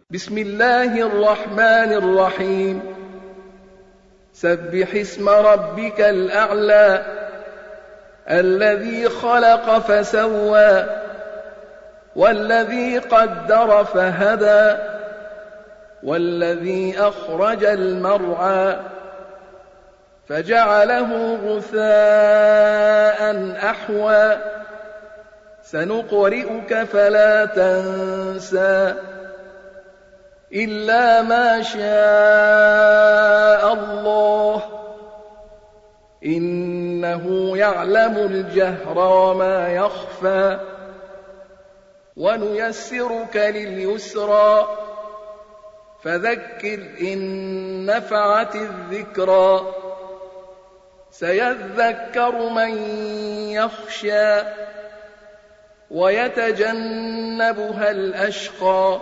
بسم الله الرحمن الرحيم سبح اسم ربك الأعلى الذي خلق فسوى والذي قدر فهدى والذي أخرج المرعى فجعله غثاء أحوى سنقرئك فلا تنسى إلا ما شاء الله إنه يعلم الجهر وما يخفى ونيسرك لليسرى فذكر إن نفعت الذكرى سيذكر من يخشى ويتجنبها الأشقى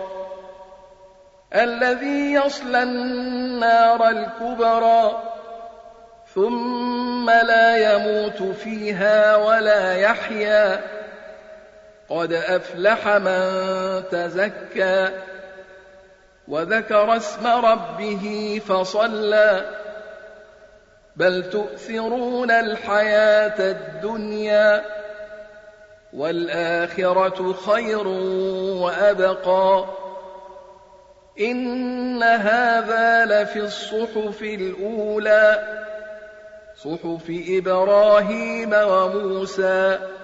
الذي يصلى النار الكبرى ثم لا يموت فيها ولا يحيا قد أفلح من تزكى وذكر اسم ربه فصلى بل تؤثرون الحياة الدنيا والآخرة خير وأبقى إن هذا لفي الصحف الأولى صحف إبراهيم وموسى